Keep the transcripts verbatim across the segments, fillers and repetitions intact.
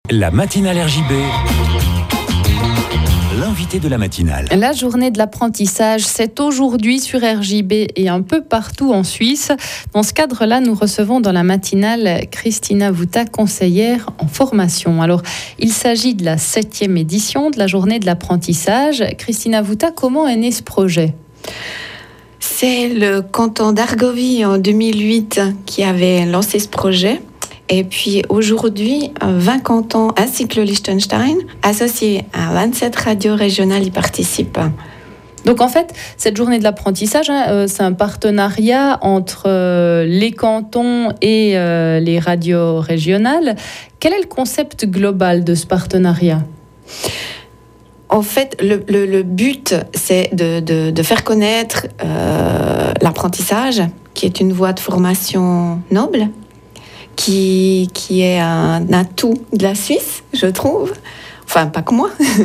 La matinale R J B. L'invité de la matinale. La journée de l'apprentissage, c'est aujourd'hui sur R J B et un peu partout en Suisse. Dans ce cadre-là, nous recevons dans la matinale Christina Vuta, conseillère en formation. Alors, il s'agit de la septième édition de la journée de l'apprentissage. Christina Vuta, comment est né ce projet ? C'est le canton d'Argovie en deux mille huit qui avait lancé ce projet. Et puis aujourd'hui, vingt cantons ainsi que le Liechtenstein, associés à vingt-sept radios régionales, y participent. Donc en fait, cette journée de l'apprentissage, hein, euh, c'est un partenariat entre euh, les cantons et euh, les radios régionales. Quel est le concept global de ce partenariat ? En fait, le, le, le but, c'est de, de, de faire connaître euh, l'apprentissage, qui est une voie de formation noble, qui, qui est un atout de la Suisse, je trouve. Enfin, pas que moi.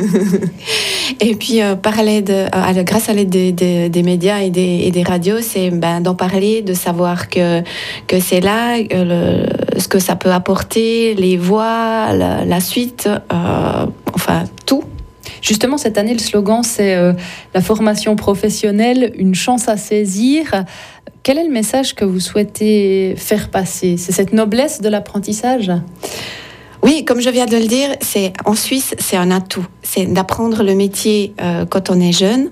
Et puis, euh, parler de, euh, grâce à l'aide des, des, des médias et des, et des radios, c'est ben, d'en parler, de savoir que, que c'est là, euh, le, ce que ça peut apporter, les voies, la, la suite, euh, enfin, tout. Justement, cette année, le slogan, c'est euh, la formation professionnelle, une chance à saisir. Quel est le message que vous souhaitez faire passer ? C'est cette noblesse de l'apprentissage ? Oui, comme je viens de le dire, c'est, en Suisse, c'est un atout. C'est d'apprendre le métier euh, quand on est jeune.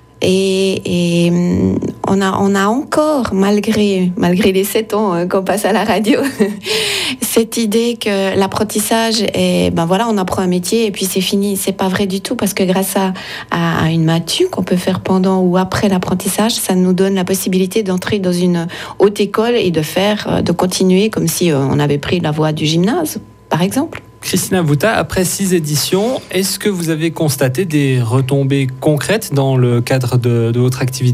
Et, et on, a, on a encore, malgré, malgré les sept ans euh, qu'on passe à la radio, cette idée que l'apprentissage est, ben voilà, on apprend un métier et puis c'est fini. C'est pas vrai du tout, parce que grâce à, à, à une matu qu'on peut faire pendant ou après l'apprentissage, ça nous donne la possibilité d'entrer dans une haute école et de faire, de continuer comme si on avait pris la voie du gymnase, par exemple. Christina Vuta, après six éditions, est-ce que vous avez constaté des retombées concrètes dans le cadre de, de votre activité ?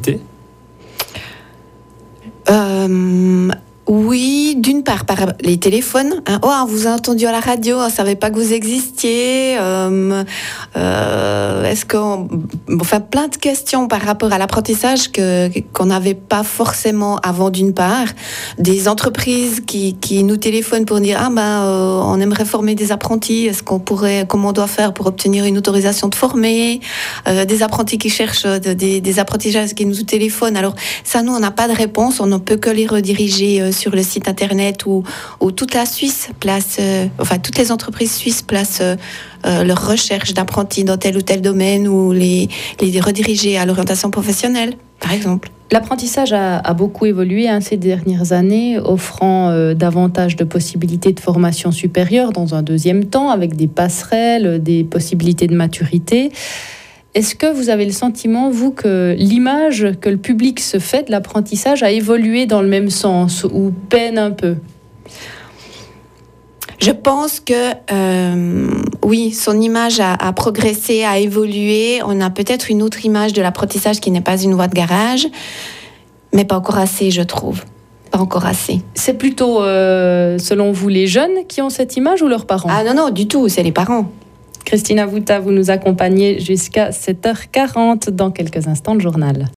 euh, Oui, d'une part par les téléphones. Hein. Oh, on vous a entendu à la radio, on ne savait pas que vous existiez. Euh, euh, est-ce qu'on... Enfin, plein de questions par rapport à l'apprentissage que, qu'on n'avait pas forcément avant, d'une part. Des entreprises qui, qui nous téléphonent pour dire « Ah ben, euh, on aimerait former des apprentis. Est-ce qu'on pourrait... Comment on doit faire pour obtenir une autorisation de former ?» euh, Des apprentis qui cherchent des, des apprentissages qui nous téléphonent. Alors, ça, nous, on n'a pas de réponse. On ne peut que les rediriger euh, sur le site internet où, où toute la Suisse place, euh, enfin toutes les entreprises suisses placent euh, euh, leurs recherches d'apprentis dans tel ou tel domaine, ou les, les rediriger à l'orientation professionnelle, par exemple. L'apprentissage a, a beaucoup évolué hein, ces dernières années, offrant euh, davantage de possibilités de formation supérieure dans un deuxième temps, avec des passerelles, des possibilités de maturité. Est-ce que vous avez le sentiment, vous, que l'image que le public se fait de l'apprentissage a évolué dans le même sens ou peine un peu ? Je pense que euh, oui, son image a, a progressé, a évolué. On a peut-être une autre image de l'apprentissage qui n'est pas une voie de garage, mais pas encore assez, je trouve. Pas encore assez. C'est plutôt, euh, selon vous, les jeunes qui ont cette image ou leurs parents ? Ah non, non, du tout, c'est les parents. Christina Vuta, vous nous accompagnez jusqu'à sept heures quarante dans quelques instants de journal.